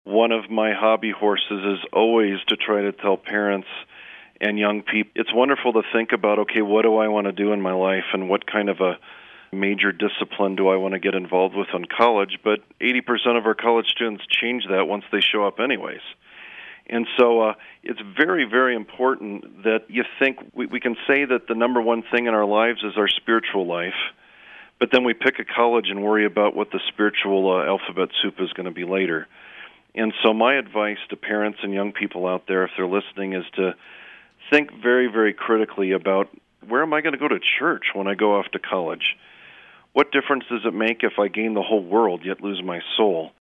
One of my hobby horses is always to try to tell parents and young people, it's wonderful to think about, okay, what do I want to do in my life and what kind of a major discipline do I want to get involved with in college? But 80% of our college students change that once they show up anyways. And so it's very, very important that you think we can say that the number one thing in our lives is our spiritual life, but then we pick a college and worry about what the spiritual alphabet soup is going to be later. And so my advice to parents and young people out there, if they're listening, is to think very, very critically about, where am I going to go to church when I go off to college? What difference does it make if I gain the whole world yet lose my soul?